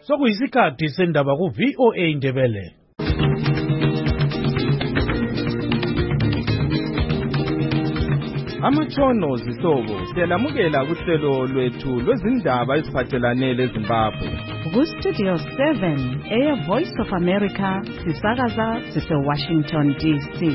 Sokuyisikhathi sendaba ku VOA Ndebele. Amatshono zihlobo siyalamukela kuhlelo lwethu lwezindaba eziphathelane leZimbabwe. Ku Studio 7 Voice of America sisakaza sise Washington DC.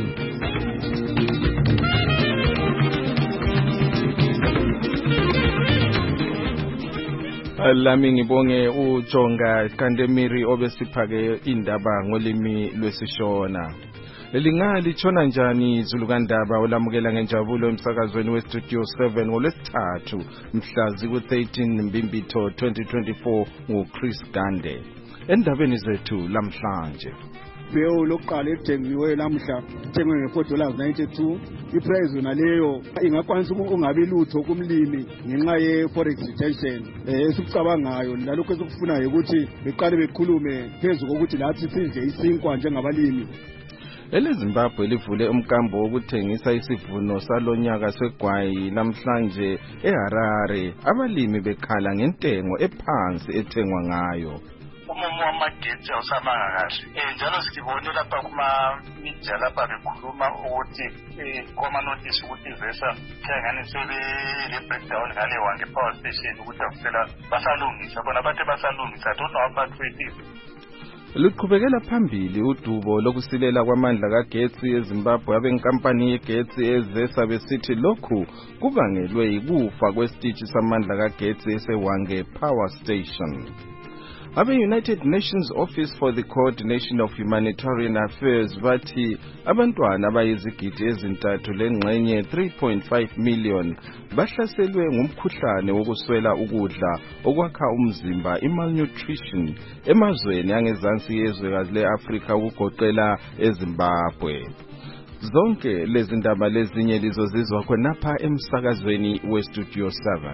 Lami ngibonge uJonga Kandemiri obesiphake indaba ngolimi lwesishona. Lelingali tshona njani Zulukandaba olamukela ngenjabulo emsakazweni weStudio 7 ngolwesithathu mhla ziku-13 Mbimbitho 2024 nguChris Gande. Endabeni zethu lamhlanje. Beyo lokuqala ethengiwe lamhla ithengwe nge$4.92. Iprice yona leyo ingakwanisa ungabi lutho kumlimi ngenxa ye-forex retention. Esikucabangayo lalokho esikufunayo ukuthi beqale bekhulume phezulu kokuthi lathi sidle isinkwa njengabalimi. EleZimbabwe livule umkambo wokuthengisa isivuno salonyaka segwayi namhlanje eHarare. Abalimi bekhala ngentengo ephansi ethengwa ngayo. Umumo wamagetsi awusamanga kahle. Njalo sibone lapha kuma-media lapha bekhuluma ukuthi kwama-notice ukuthi ivesa thengani sebe-breakdown ngale wange power station ukuthi akusela basalungisa bona bathe basalungisa don't know about it. Luqhubekela phambili udubo lokusilela kwamandla kagetsi eZimbabwe. Abenkampani yegetsi ezesa besithi lokhu kubangelwe yikufa kwesitishi samandla kagetsi esewange power station. Abe-United Nations Office for the Coordination of Humanitarian Affairs bathi abantwana abayizigidi ezintathu lengxenye 3.5 million bahlaselwe ngumkhuhlane wokuswela ukudla okwakha umzimba malnutrition emazweni angezansi yezwekazi le-Afrika ukugoqela eZimbabwe. Zonke lezi ndaba lezinye lizozizwa khonapha emsakazweni weStudio 7.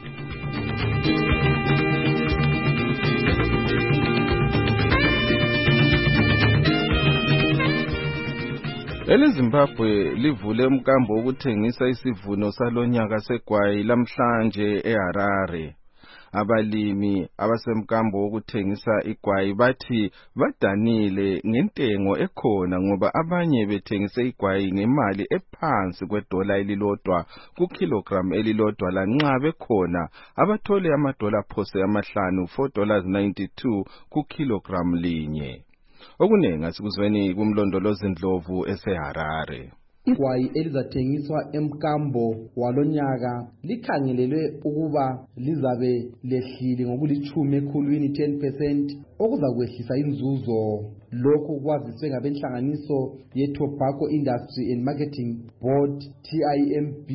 EleZimbabwe livule umkambo wokuthengisa isivuno salonyaka segwayi lamhlanje eHarare. Abalimi abasemkambo wokuthengisa igwayi bathi badanile ngentengo ekhona ngoba abanye bethengise igwayi ngemali ephansi $1 elilodwa ku kilogram elilodwa lanxa bekhona abathole amadola phose amahlanu $4.92 ku kilogram linye. Okunengi asikuzweni kumlondolozi Ndlovu eseHarare. Igwayi elizathengiswa emkambo walonyaka likhangelelwe ukuba lizabe lehlile ngokulithumi ekhulwini 10% okuzakwehlisa inzuzo. Lokhu kwaziswe ngabenhlanganiso ye-Tobacco Industry and Marketing Board TIMB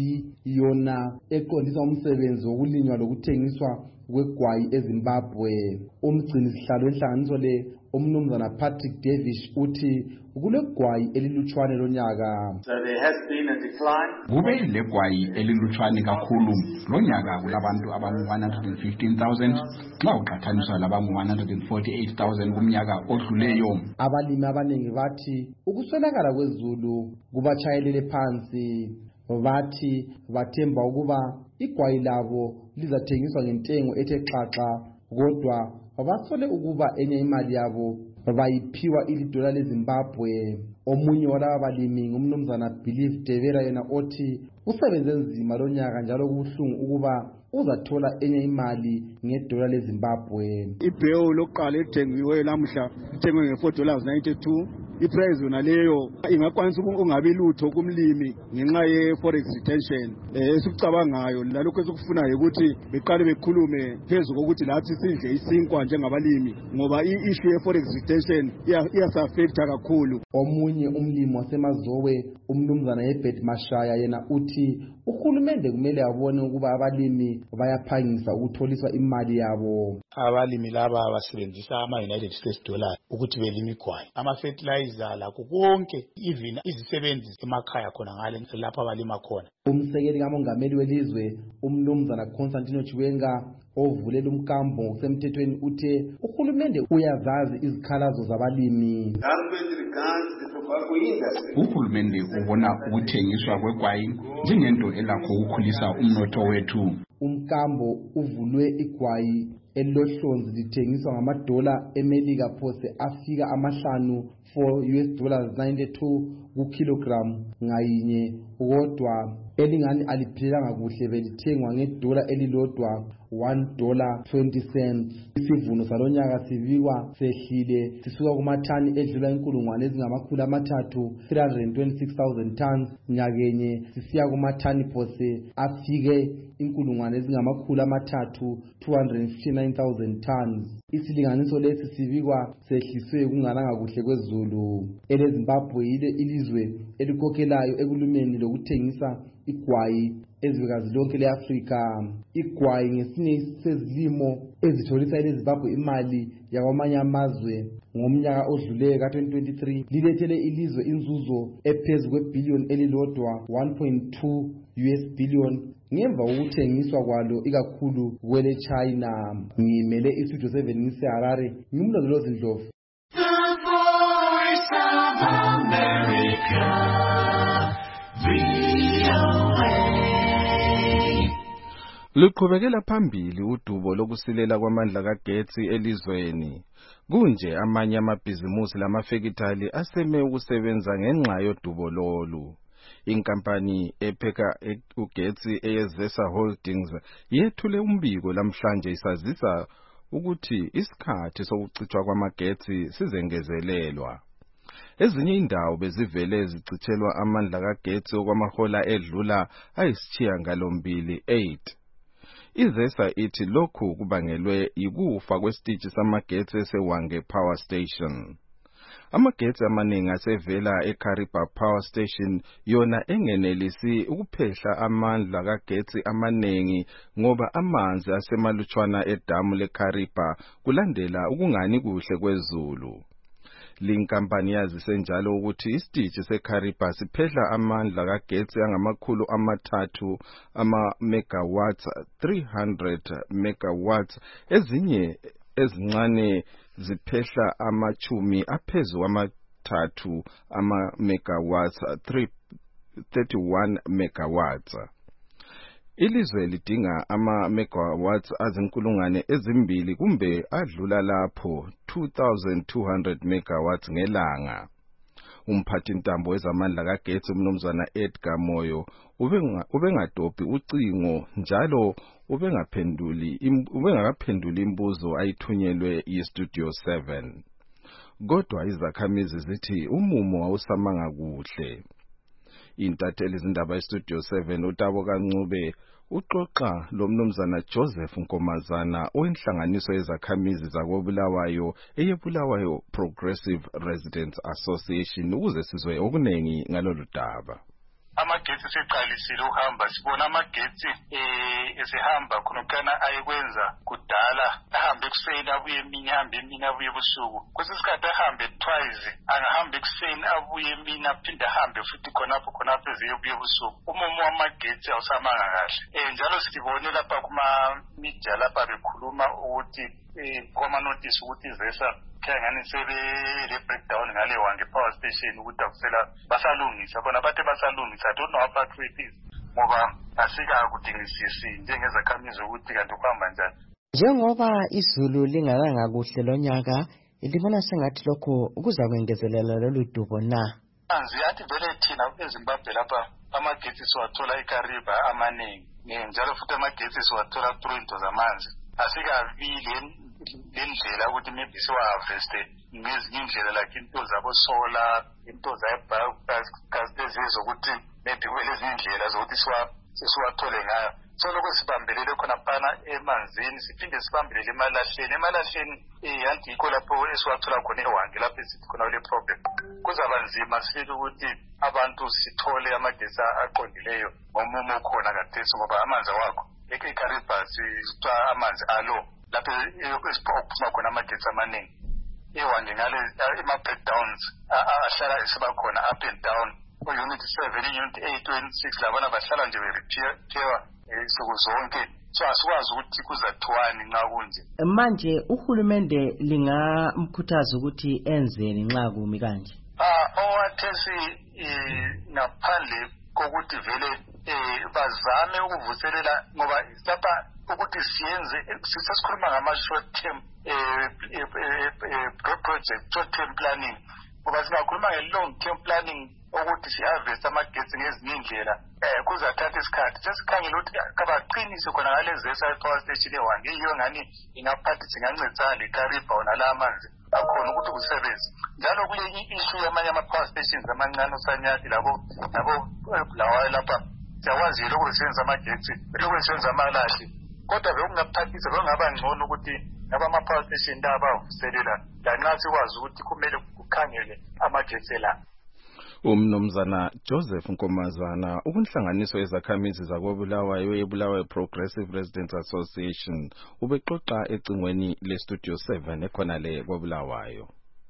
yona eqondisa umsebenzi wokulinywa lokuthengiswa kwegwayi eZimbabwe. Umgcini sihlalo wenhlanganiso le umnumzana Patrick Davish uthi kulegwayi elilutshwane lonyaka. So there has been a decline. Kube legwayi elilutshwane kakhulu lonyaka kulabantu abangu-115,000 xa uqhathaniswa labangu-148,000 kumnyaka odluleyo. Abalimi abaningi bathi ukuswelakala kwezulu kubatshayelele phansi. Bathi bathemba ukuba igwayi labo lizathengiswa ngentengo ethe xaxa kodwa basole ukuba enye imali yabo bayiphiwa $1 leZimbabwe. Omunye walaba balimi ngumnumzana Believe Devera yena othi usebenze nzima lonyaka njalo kubuhlungu ukuba uzathola enye imali $1 leZimbabwe. Ibeyo lokuqala ethengiwe lamhla ithengwe nge$4.92. Iprice yona leyo ingakwanisa ungabi lutho kumlimi ngenxa ye-forex retention. Esikucabangayo lalokho esikufunayo ukuthi beqale bekhulume phezulu kokuthi lathi sidle isinkwa njengabalimi ngoba i-issue ye-forex retention iyasafecta kakhulu. Omunye umlimi wasemazowe umnumzana Herbert Mashaya yena uthi uhulumende kumele abone ukuba abalimi bayaphangisa ukutholiswa imali yabo. Abalimi laba basebenzisa ama-United States dollar ukuthi belime igwayi, ama-fertilizer lakho konke, even izisebenzi emakhaya khona ngale lapha abalima khona. Umsekeli kamongameli welizwe umnumzana Constantino Chiwenga ovulela umkambo ngokusemthethweni uthe uhulumende uyazazi izikhalazo zabalimi. Uhulumende ubona ukuthengiswa kwegwayi njengento elakho ukukhulisa umnotho wethu. Umkambo uvulwe igwayi elilohlonzi lithengiswa ngamadola emelika phose afika amahlanu $4.92 ku kilogram ngayinye, kodwa elingani aliphelanga kuhle belithengwa ngedola elilodwa $1.20. Isivuno salonyaka sibikwa sehlile sisuka kumathani edlula inkulungwane ezingamakhulu amathathu 326,000 tons nyakenye sisiya kumathani phose afike inkulungwane ezingamakhulu amathathu 259,000 tons. Isilinganiso lesi sibikwa sehliswe kungalanga kuhle kwezulu. EleZimbabwe yile ilizwe elikhokhelayo ekulumeni lokuthengisa igwayi ezwekazi lonke leAfrika. Igwayi ngesinye sezilimo ezitholisa eleZimbabwe imali yakwamanye amazwe. Ngomnyaka odluleyo ka-2023 lilethele ilizwe inzuzo ephezu kwebhiliyoni elilodwa $1.2 billion ngemva kokuthengiswa kwalo ikakhulu kwele China. Ngimele iStudio 7 ngiseHarare, ngimlondolozi Ndlovu. Luqhubekela phambili udubo lokusilela kwamandla kagetsi elizweni. Kunje amanye amabhizimusi lamafekitali aseme ukusebenza ngenxa yodubo lolu. Inkampani epheka ugetsi eyeZesa Holdings yethule umbiko lamhlanje isazisa ukuthi isikhathi sokucithwa kwamagetsi sizengezelelwa. Ezinye indawo bezivele zicithelwa amandla kagetsi okwamahola edlula ayisishiyagalombili 8. IZesa ithi lokhu kubangelwe yikufa kwesitishi samagetsi eseWange Power Station. Amagetsi amaningi asevela eKariba Power Station yona engenelisi ukuphehla amandla kagetsi amaningi ngoba amanzi asemalutshwana edamu leKariba kulandela ukungani kuhle kwezulu. Linkampani yazise njalo ukuthi isitishi seKariba siphehla amandla kagetsi angamakhulu amathathu megawatts 300 megawatts, ezinye ezincane ziphehla amachumi aphezu amathathu megawatts 31 megawatts. Ilizwe lidinga megawatts azinkulungwane ezimbili kumbe adlula lapho 2,200 megawatts ngelanga. Umphathi ntambo wezamandla kagetsi umnumzana Edgar Moyo ubengadophi ucingo njalo ubengakaphenduli imbuzo ayithunyelwe yiStudio 7. Kodwa izakhamizi zithi umumo wawusamanga kuhle. Intatheli izindaba eStudio 7 uTabo Kancube uxoxa lomnumzana Joseph Nkomazana owenhlanganiso yezakhamizi zakoBulawayo eyeBulawayo Progressive Residents Association ukuze sizwe okunengi ngalolu daba. Amagetsi seqalisile uhamba, sibona amagetsi esehamba khonokana ayekwenza kudala, ahambe ekuseni abuye emini, ahambe emini abuye ebusuku. Kwesinye isikhathi ahambe twice, angahambe ekuseni abuye emini aphinde ahambe futhi khonapho ebuye ebusuku. Umumo wamagetsi awusamanga kahle. Njalo sibone lapha kuma media lapha bekhuluma ukuthi kwama-notice ukuthi iZesa ngani le breakdown ngale Wange Power Station ukuthi akusela basalungisa, bona bathe basalungisa. I don't know how part it is ngoba asika kudingisisi njengezakhamizi ukuthi kanti kuhamba njani. Njengoba izulu lingalanga kuhle lonyaka, libona sengathi lokho kuzakwengezelela lolu dubo na? Yathi vele thina eZimbabwe lapha amagetsi siwathola eKariba amaningi, njalo futhi amagetsi siwathola through into zamanzi. Asikavile lendlela ukuthi maybe siwa-harveste ngezinye indlela like into zabo-solar, into zebiogas zokuthi maybe kwelezinye indlela zokuthi siwathole ngayo. So lokho sibambelele khona phana emanzini, siphinde sibambelele emalahleni yanti yikho lapho esiwathola khona eWange lapho esithi khona kule problem. Kuzaba nzima sifike ukuthi abantu sithole amagetsi aqondileyo ngomumo khona kathesi ngoba amanzi awakho. eKariba sitwa amanzi alo lapho esiphuma khona amagetsi amaningi. eWange ngale ama-breakdowns ahlala esiba khona up and down. Unit 7, Unit 8, Unit 6 labana bahlala nje be-repair insuku zonke. So asikwazi ukuthi kuzathiwani nxa kunje. Manje uhulumende lingamkhuthaza ukuthi enzeni nxa kumi kanje? Owathesi ngaphandle kokuthi vele bazame ukuvuselela ngoba lapha ukuthi siyenze sisikhuluma ngama-short term project, short term planning, ngoba singakhuluma nge-long term planning ukuthi si-harvest amagetsi ngezinye indlela kuzathatha isikhathi. Sesikhangela ukuthi kabaqinise khona ngalezesa power station e-1 yiyo ngani ingaphathisa ingancedisana leKariba nala amanzi akhona ukuthi kusebenze. Njalo kule issue yamanye ama-power stations amancane uSanyathi labo Bulawayo lapha siyakwazi lokho besebenzisa amagetsi lokho besebenzisa amalahle, kodwa bekungaphathisa bekungaba ngcono ukuthi laba ama-power station la abavuselela lanxa sikwazi ukuthi kumele kukhangele amagetsi la. Umnumzana Joseph Nkomazana ukunhlanganiso yezakhamizi zakoBulawayo yeBulawayo Progressive Residents Association ubexoxa ecingweni leStudio 7 ekhona le koBulawayo.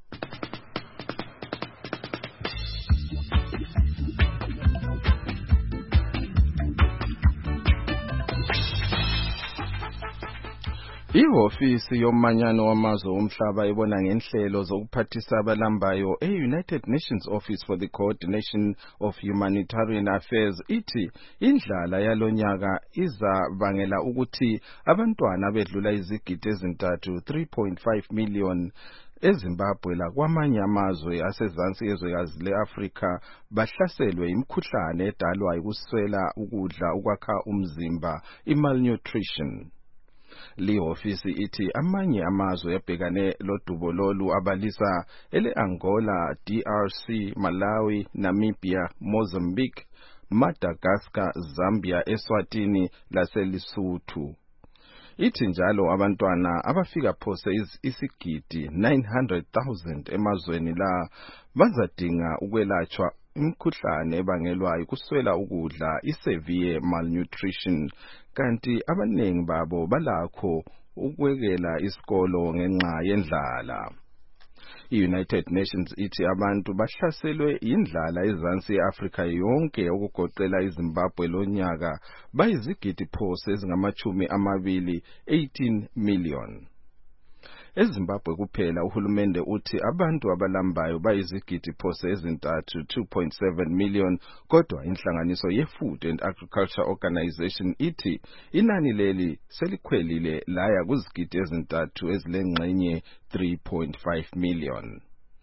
Ihofisi yomanyano wamazwe omhlaba ibona ngenhlelo zokuphathisa abalambayo e-United Nations Office for the Coordination of Humanitarian Affairs ithi indlala yalonyaka izabangela ukuthi abantwana bedlula izigidi ezintathu 3.5 million eZimbabwe lakwamanye amazwe asezansi yezwekazi le-Afrika bahlaselwe imikhuhlane edalwa yikuswela ukudla ukwakha umzimba, i-malnutrition. Lihofisi ithi amanye amazwe yabhekane lodubo lolu abalisa ele-Angola, DRC, Malawi, Namibia, Mozambique, Madagascar, Zambia, Eswatini laseLesotho. Ithi njalo abantwana abafika phose isigidi 900,000 emazweni la bazadinga ukwelatshwa imikhuhlane ebangelwa yikuswela ukudla, i-severe malnutrition, kanti abaningi babo balakho ukwekela isikolo ngenxa yendlala. I-United Nations ithi abantu bahlaselwe indlala ezansi ye-Afrika yonke okugoqela iZimbabwe lonyaka bayizigidi phose ezingamachumi amabili 18 million. EZimbabwe kuphela uhulumende uthi abantu abalambayo bayizigidi phose ezintathu 2.7 million, kodwa inhlanganiso ye-Food and Agriculture Organization ithi inani leli selikhwelile laya kuzigidi ezintathu ezilengxenye 3.5 million.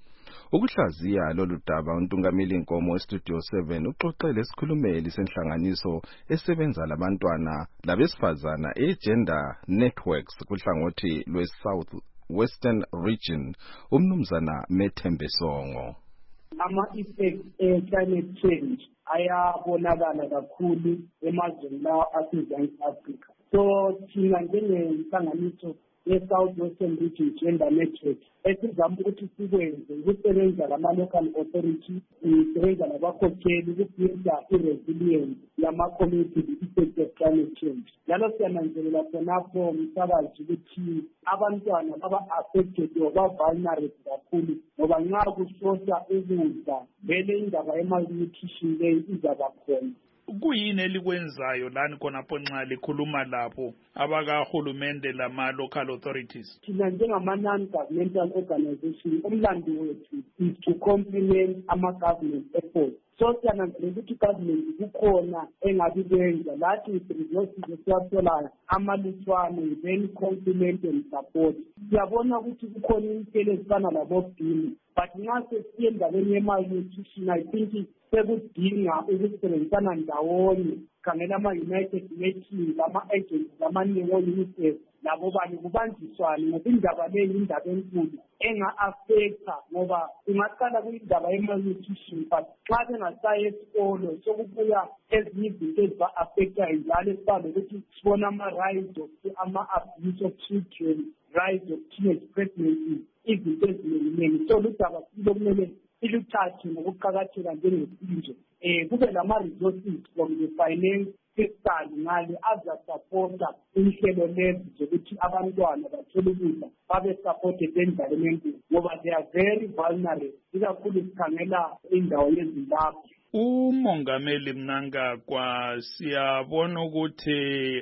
Ukuhlaziya lolu daba uNtungameli Nkomo weStudio 7 uxoxele isikhulumeli senhlanganiso esebenza labantwana labesifazana e-Gender Networks kuhlangothi lwe-South Western Region, umnumzana Methembe Songo. Ama-effects e-climate change ayabonakala kakhulu emazweni lawa asezansi Afrika. So thina njengenhlanganiso ye-South Western Region Gender Network esizama ukuthi sikwenze ukusebenza lama-local authority, sisebenza labakhokheli ukubuilda i-resilience yama-community effects of climate change. Njalo siyananzelela khonapho msakazi ukuthi abantwana baba-affected or ba-vulnerable kakhulu ngoba nxa kushota ukudla vele indaba ye-malnutrition leyi izaba khona. Kuyini elikwenzayo lani khonapho nxa likhuluma lapho abakahulumende lama-local authorities? Thina njengama-non-governmental organization umlando wethu is to complement ama-government efforts. So siyananzelela ukuthi government kukhona engabi kwenza lathi resources esiwatholayo amalutshwane then complement and support. Siyabona ukuthi kukhona inhlelo ezifana labo-BIM, but nxa sesiye endabeni ye-malnutrition I think sekudinga ukusebenzisana ndawonye khangela ama-United Nations, ama-agencies amaningi o-UNICEF labo bani kubanjiswane ngoba indaba leyi indaba enkulu enga-affecta ngoba ingaqala kuyindaba ye-malnutrition but xa bengasayi esikolo sokubuya ezinye izinto eziba-affectayo njalo esifana nokuthi sibona ama-rise of ama-abuse of children, rise of teenage pregnancy, izinto eziningi. So ludaba silokumele iluthathe ngokuqakatheka njengesizwe. Kube lama-resources from the finance fiscal ngale azasupporta inhlelo lezi zokuthi abantwana bathole ukudla babe supported environment ngoba they are very vulnerable, ikakhulu sikhangela indawo yeZimbabwe. Umongameli Mnangagwa siyabona ukuthi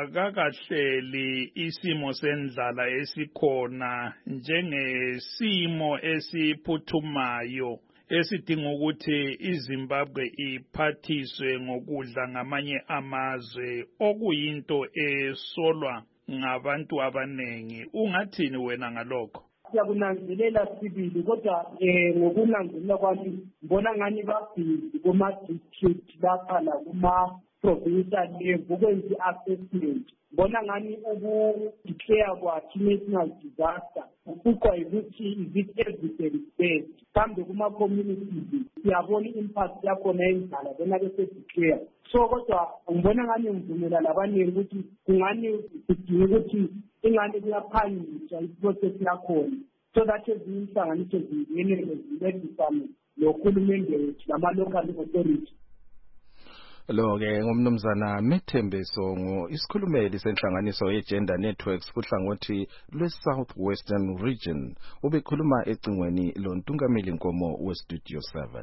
akakahleli isimo sendlala esikhona njengesimo esiphuthumayo esidinga ukuthi iZimbabwe iphathiswe ngokudla ngamanye amazwe okuyinto esolwa ngabantu abanengi. Ungathini wena ngalokho? Siyakunanzelela sibili kodwa ngokunanzelela kwami ngibona ngani babhizi kuma-district lapha lakuma-provincial level ukwenza i-assessment. Ngibona ngani uku-declare kwakhe i-national disaster kuqwa ukuthi is it evidence-based. Kambe kuma-communities siyabona i-impact yakhona endala bona-ke se-declare. So kodwa ngibona ngani ngivumela labaningi ukuthi kungani sidinga ukuthi ingane kuyaphangiswa iprocess yakhona so that ezinye inhlanganiso zingenele zincedisane nohulumende wethu nama-local authority. Lo-ke ngumnumzana Methembe Songo, isikhulumeli senhlanganiso ye-Gender Networks kuhlangothi lwe-South Western Region. Ubekhuluma ecingweni loNtungameli Nkomo we-Studio 7.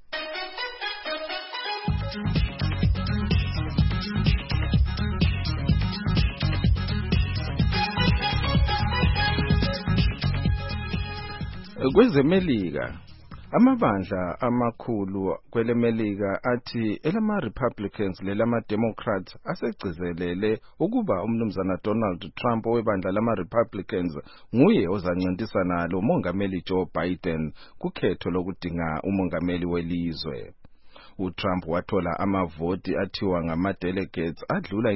Kwezemelika amabandla amakhulu kwelemelika athi elama-Republicans lelama-Democrats asegcizelele ukuba umnumzana Donald Trump owebandla lama-Republicans nguye ozancintisana lo mongameli Joe Biden kukhetho lokudinga umongameli welizwe. uTrump wathola amavoti athiwa ngama-delegates adlula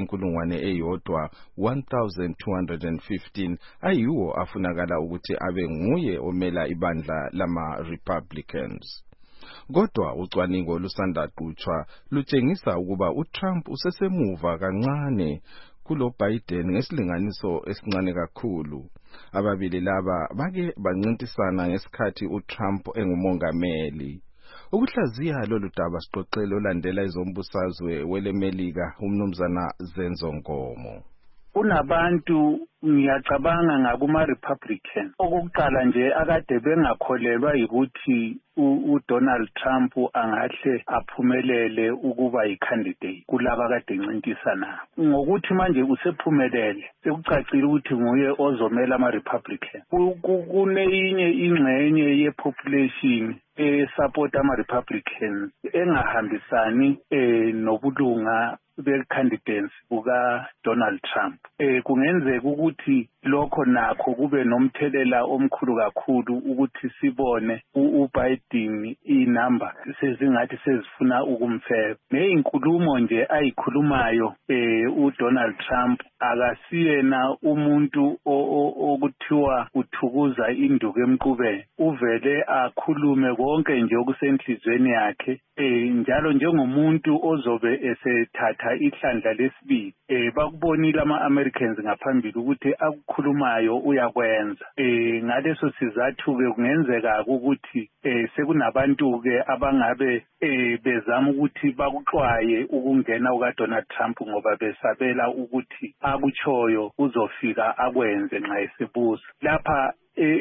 1,215 ayiwo afunakala ukuthi abe nguye omela ibandla lama-Republicans. Kodwa ucwaningo lusanda qhutshwa lutshengisa ukuba uTrump usesemuva kancane kulo Biden ngesilinganiso esincane kakhulu. Ababili laba bake bancintisana ngesikhathi uTrump engumongameli. Ukuhlaziya lolu daba siqoqele olandela izombusazwe welemelika umnumzana Zenzo Nkomo. Kunabantu ngiyacabanga ngakuma-Republican okokuqala nje akade bengakholelwa ukuthi uDonald Trump angahle aphumelele ukuba yi-candidate kulaba kade ncintisana ngokuthi manje usephumelele sekucacile ukuthi nguye ozomela ama-Republican. Kuneyinye ingxenye ye-population support ama-Republicans engahambisani nobulunga be-candidates buka Donald Trump. Kungenzeka ukuthi lokho nakho kube nomthelela omkhulu kakhulu ukuthi sibone uBiden inamba sezingathi sezifuna ukumfeza. Neyinkulumo nje ayikhulumayo uDonald Trump akasiyena umuntu okuthiwa uthukuza induku emqubeni. Uvele akhulume konke nje okusenhlizweni yakhe njalo njengomuntu ozobe esethatha ihlandla lesibili. Bakubonile ama-Americans ngaphambili ukuthi akukhulumayo uyakwenza. Ngaleso sizathu-ke kungenzeka ukuthi sekunabantu-ke abangabe bezama ukuthi bakuxwaye ukungena ukaDonald Trump ngoba besabela ukuthi akutshoyo uzofika akwenze nxa esebuza. Lapha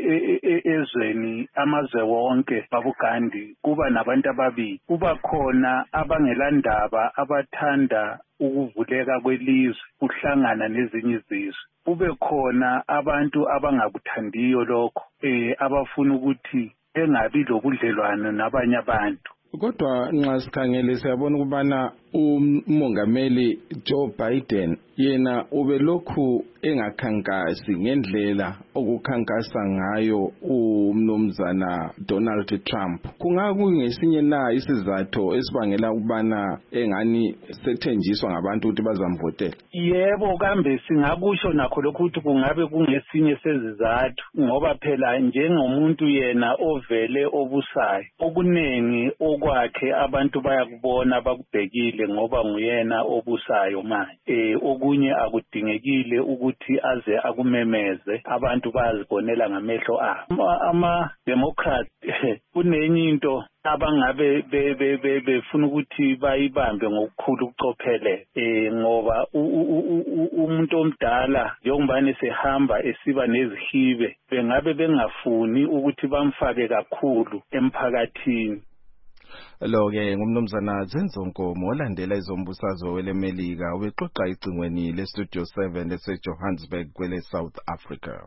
ezweni amazwe wonke babugandi kuba nabantu ababili. Kuba khona abangelandaba abathanda ukuvuleka kwelizwe kuhlangana nezinye izizwe. Kube khona abantu abangakuthandiyo lokho abafuna ukuthi engabi lobudlelwano nabanye abantu. Kodwa nxa sikhangele siyabona ukubana umongameli Joe Biden yena ubelokhu engakhankasi ngendlela okukhankasa ngayo umnumzana Donald Trump. Kungakungesinye na isizathu esibangela ukubana engani sethenjiswa ngabantu ukuthi bazamvotela? Yebo, kambe singakusho nakho lokho ukuthi kungabe kungesinye sezizathu ngoba phela njengomuntu yena ovele obusayo okuningi okwakhe abantu bayakubona bakubhekile ngoba nguyena obusayo manje. Okunye akudingekile ukuthi aze akumemeze, abantu bayazibonela ngamehlo abo. Ama-Democrats kunenye into abangabe befuna ukuthi bayibambe ngokukhulu ukucophelela ngoba umuntu omdala njengoba sehamba esiba nezihibe bengabe bengafuni ukuthi bamfake kakhulu emphakathini. Lo-ke ngumnumzana Zenzo Nkomo olandela izombusazwe welemelika ubexoxa icingweni leStudio 7 leseJohannesburg kwele South Africa.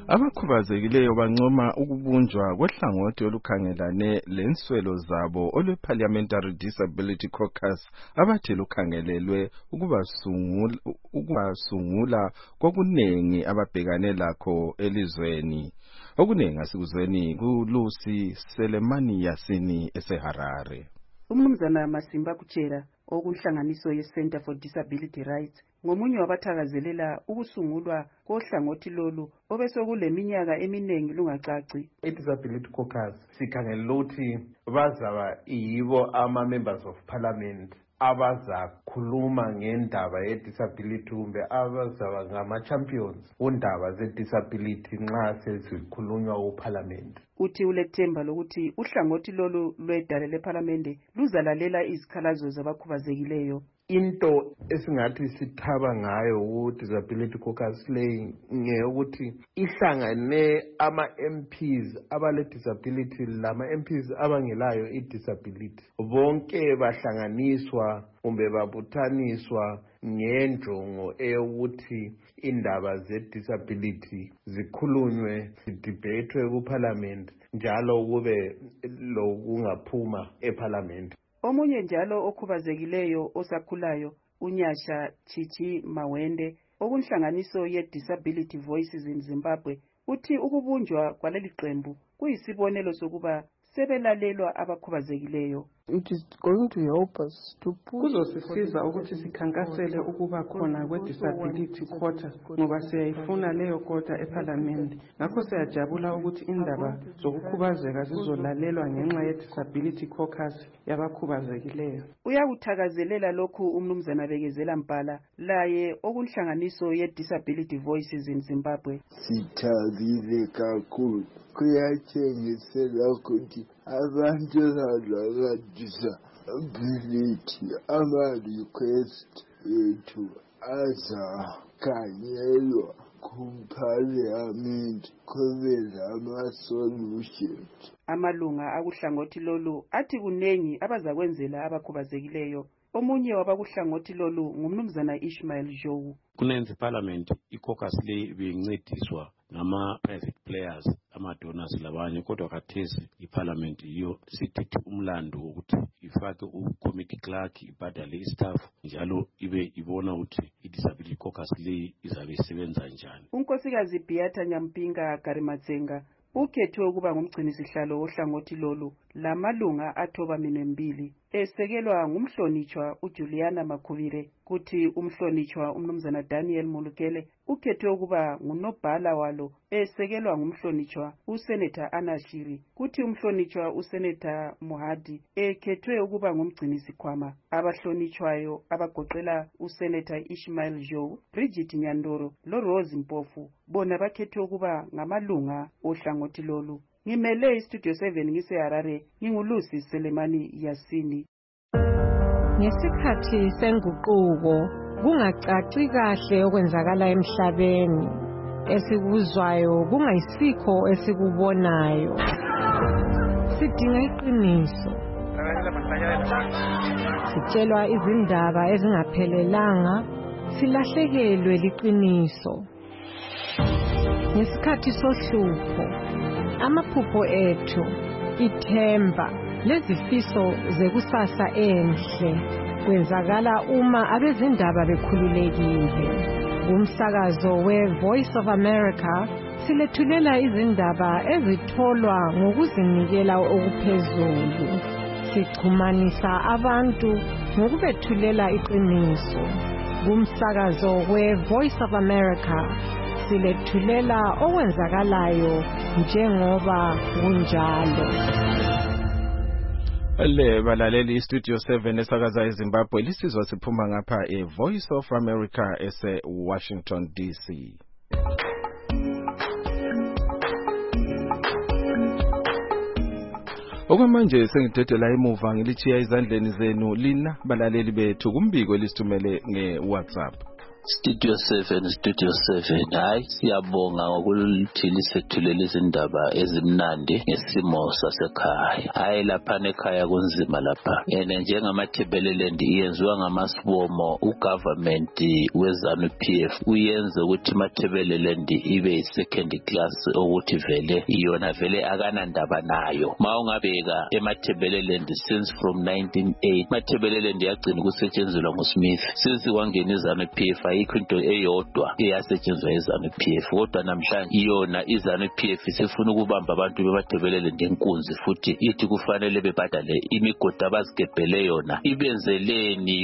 Abakhubazekileyo bancoma ukubunjwa kwehlangothi olukhangelane lenswelo zabo olwe-Parliamentary Disability Caucus abathi lukhangelelwe ukubasungula kokunengi ababhekane lakho elizweni. Okuningi asikuzweni kuLucy Selemani Yasini eseHarare. Umnumzana Masimba Kuchera okunhlanganiso ye-Center for Disability Rights ngomunye wabathakazelela ukusungulwa kohlangothi lolu obesokuleminyaka eminingi lungacaci. I-Disability Caucus sikhangelela ukuthi bazaba yibo ama-members of parliament abazakhuluma ngendaba ye-disability kumbe abazaba ngama-champions kundaba ze-disability nxa sezikhulunywa kuParliament. Uthi ulethemba lokuthi uhlangothi lolu lwedale leParliament luzalalela izikhalazo zabakhubazekileyo. Into esingathi sithaba ngayo ku-Disability Caucus leyi ngeyokuthi ihlangane ama-MPs abale-disability lama-MPs abangelayo i-disability. Bonke bahlanganiswa kumbe babuthaniswa ngenjongo eyokuthi indaba ze-disability zikhulunywe, zidebethwe kuParliament njalo kube lokungaphuma eParliament. Omunye njalo okhubazekileyo osakhulayo uNyasha Chichi Mawende okunhlanganiso ye-Disability Voices in Zimbabwe uthi ukubunjwa kwaleli qembu kuyisibonelo sokuba sebelalelwa abakhubazekileyo. It is going to help us to push. Kuzosisiza ukuthi sikhankasele ukuba khona kwe-disability quota ngoba siyayifuna leyo quota eParliament. Ngakho siyajabula ukuthi indaba zokukhubazeka zizolalelwa ngenxa ye-Disability Caucus yabakhubazekileyo. Uyakuthakazelela lokhu umnumzana Bekezela Mpala laye okunhlanganiso ye-Disability Voices in Zimbabwe. Sithabile kakhulu kuyatshengisela ukuthi abantu disability ama-request ethu azakanyelwa kuParliament kube lama-solutions. Amalunga akuhlangothi lolu athi kunengi abazakwenzela abakhubazekileyo. Omunye wabakuhlangothi lolu ngumnumzana Ishmael Jowu. Kunenzi Parliament i-caucus le beyincediswa ngama-private players, ama-donors labanye, kodwa khathesi i-Parliament yiyo sithethe umlando ukuthi ifake u-committee clerk, ibhadale i-staff njalo ibe ibona ukuthi i-disability caucus le izabe isebenza njani. Unkosikazi Beata Nyampinga Karimatsenga ukhethwe ukuba ngumgcinisihlalo wohlangothi lolu lamalunga athoba minembili esekelwa ngumhlonitshwa uJuliana Makhubire kuthi umhlonitshwa umnumzana Daniel Mulukele ukhethwe ukuba ngunobhala walo esekelwa ngumhlonitshwa uSenator Anashiri kuthi umhlonitshwa uSenator Muhadi ekhethwe ukuba ngumgcinisikhwama. Abahlonitshwayo abagoqela uSenator Ishmael Joe, Bridget Nyandoro loRose Mpofu bona bakhethwe ukuba ngamalunga ohlangothi lolu. Ngimele iStudio 7 ngiseHarare, ngingulusi Selemani Yasini. Ngesikhathi senguquko kungacaci kahle okwenzakala emhlabeni, esikuzwayo kungayisikho esikubonayo. Sidinga iqiniso. Sitshelwa izindaba ezingaphelelanga, silahlekelwe liqiniso. Ngesikhathi sohlupho, amaphupho ethu, ithemba lezifiso zekusasa enhle kwenzakala uma abezindaba bekhululekile. Umsakazo we-Voice of America silethulela izindaba ezitholwa ngokuzinikela okuphezulu. Sichumanisa abantu ngokubethulela iqiniso. Umsakazo we-Voice of America silethulela okwenzakalayo njengoba kunjalo. Le balaleli iStudio 7 esakaza eZimbabwe lisizwa siphuma ngapha eVoice of America ese Washington DC. Okwamanje sengidedela emuva ngilichiya izandleni zenu lina balaleli bethu kumbiko lisithumele ngeWhatsApp. Studio 7 hayi siyabonga ngokuthini sethulele izindaba ezimnandi ngesimo sasekhaya. Hayi lapha ekhaya kunzima lapha. Njengamathebeleland iyenziwa ngamasibomo ugovernment weZANU-PF uyenze ukuthi mathebeleland ibe second class ukuthi vele iyona vele akanandaba nayo. Mawungabeka emathebeleland since from 1980 mathebeleland yagcina ukusetshenziswa nguSmith since kwangena iZANU-PF ayikho into eyodwa eyasetshenziswa iZANU-PF kodwa namhlanje iyona iZANU-PF sifuna ukubamba abantu bemathebeleland ngenkunzi futhi ithi kufanele bebhadale imigodi abazigebhele yona ibenzeleni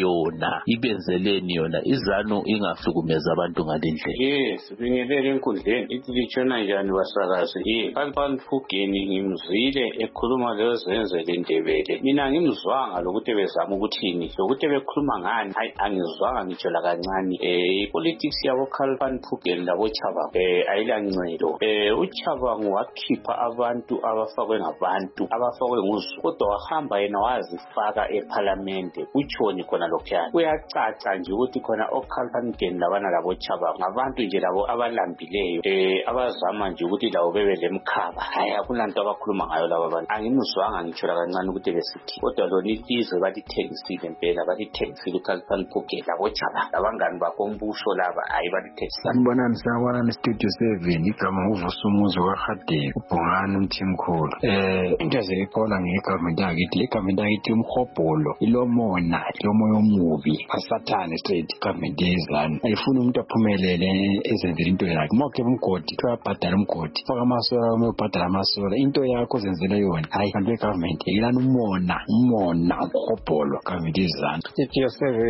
yona iZANU ingahlukumeza abantu ngalendlela. Yes bingelele enkundleni ithi litshona njani basakazi Khalfan Phugeni ngimzwile ekhuluma lezo zenzele Ndebele mina ngimzwanga lokuthi bezama ukuthini lokuthi bekhuluma ngani hayi angizwanga ngitsho la kancane politics yabo Khalfan Phugeni labo Chaba ayilancelo uChaba wakhipha abantu abafakwe ngabantu abafakwe nguZulu kodwa wahamba yena wazifaka eParliament utshoni khona lokhuyana kuyacaca nje ukuthi khona oKhalfan Phugeni labana labo Chaba ngabantu nje labo abalambileyo abazama nje ukuthi lawo bebe lemkhaba hayi akulanto abakhuluma ngayo laba abantu angimuzwanga ngitsho la kancane ukuthi besithi kodwa lona ilizwe balithengisile impela balithengisile uKhalfan Phugeni labo Chaba labangani bakho umbusho laba hayi balithengisile. Sanibonani sawona Studio 7 igama uvusumuzo kaHadebe uBhongani umthimkhulu into ezikhona ngegovernment yakithi legovernment yakithi umhobholo ilomona lomoya omubi asathane straight government yezanu ayifuna umuntu aphumelele ezenzele into yakhe mokhe umgodi uyabhadala umgodi faka amasola uyobhadala amasola into yakho zenzele yona hayi kanti government ilana umona umhobholo government yezanu. Studio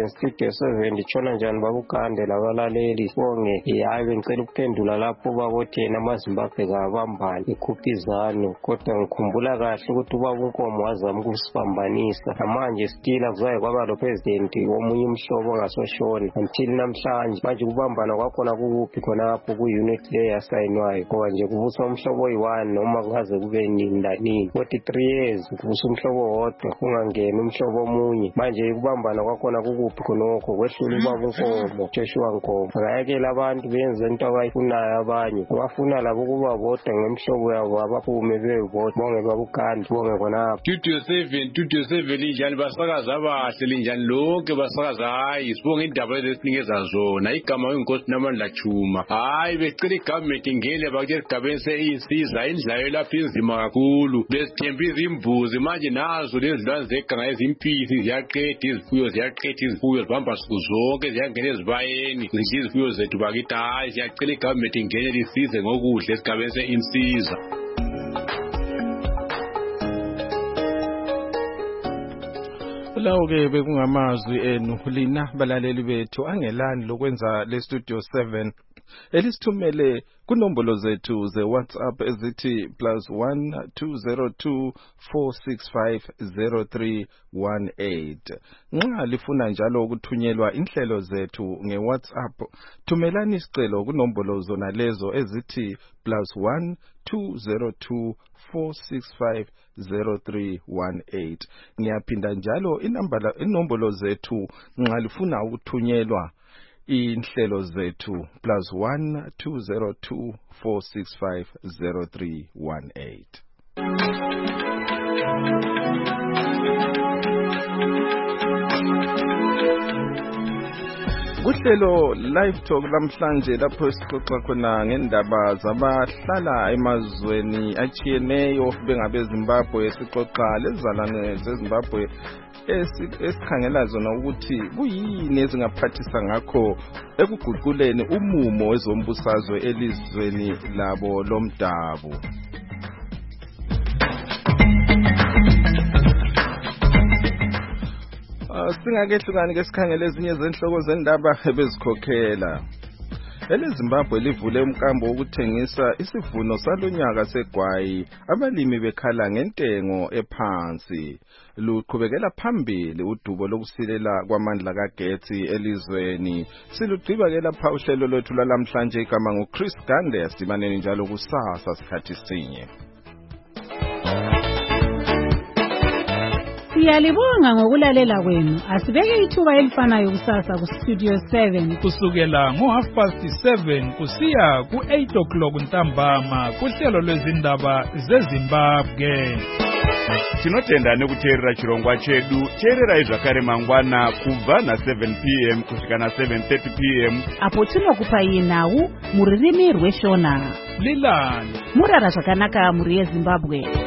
7 nditshona njani babukande labalaleli sibonge hayi bengicela ukuphendula lapho babothena amaZimbabwe kabambani ikhupha iZANU kodwa ngikhumbula kahle ukuthi ubaba uNkomo wazama ukusibambanisa manje still akuzaye kwaba lo president omunye umhlobo ongasoshona until namhlanje manje kubambana kwakhona kuphi khonapho ku-unit le yasayinwayo ngoba nje kubusa umhlobo oyi-1 noma kungaze kube nini lanini 43 years kubusa umhlobo wodwa kungangeni umhlobo omunye manje kubambana kwakhona kukuphi khonokho kwehlula ubaba uNkomo Joshua Nkomo akayekela abantu benze into abayifunayo abanye abafuna labo kuba bodwa ngemhlobo yabo abaphume bebodwa bonke babukandi bonke khonapho. Studio 7 linjani basakaza abahle linjani lonke basakaza hayi sibonge indaba ezisinikeza zona igama lenkosi namandla chuma hayi becela igovernment ingene bakhe esigabeni seyinsiza indlayo lapha inzima kakhulu besithemba izimbuzi manje nazo lezilwane zeganga ezimpisi ziyaqeda izifuyo zibamba siku zonke ziyangena ezibayeni zidla izifuyo zethu bakithi hayi siyacela igovernment ingene lisize ngokuhle esigabeni seyinsiza. Lawo ke bekungamazwi enu lina balaleli bethu angelani lokwenza le Studio 7 elisithumele kunombolo zethu ze WhatsApp ezithi +1 202 465 0318. Nxa lifuna njalo ukuthunyelwa inhlelo zethu ngeWhatsApp thumelani isicelo kunombolo zona lezo ezithi +1 202 465 0318. Ngiyaphinda njalo inombolo zethu nxa lifuna ukuthunyelwa inhlelo zethu +1 202 465 0318. Kuhlelo live talk namhlanje lapho sixoxa khona ngendaba zabahlala emazweni achiyeneyo bengabe Zimbabwe sixoxa lezalane zeZimbabwe esikhangela zona ukuthi kuyini ezingaphathisa ngakho ekuguquleni umumo wezombusazwe elizweni labo lomdabu. Singakehlukani ke sikhangele ezinye zenhloko zendaba ebezikhokhela. ELeZimbabwe livule umkambo wokuthengisa isivuno salonyaka segwayi abalimi bekhala ngentengo ephansi. Luqhubekela phambili udubo lokusilela kwamandla kagetsi elizweni. Silugqiba ke lapha uhlelo lwethu lalamhlanje igama nguChris Gande sibaneni njalo kusasa sikhathi sinye. Siyalibonga ngokulalela kwenu. Asibeke ithuba elifanayo kusasa ku-Studio 7 kusukela ngo7:30 kusiya ku8 ntambama kuhlelo lwezindaba zeZimbabwe. Tinotenda nekuteerera chirongwa chedu. Teererai zvakare mangwana kubva na7 p.m. kusvika na7:30 p.m. apo tinokupai nhau muririmi rweshona. Lilani murara zvakanaka muri yeZimbabwe.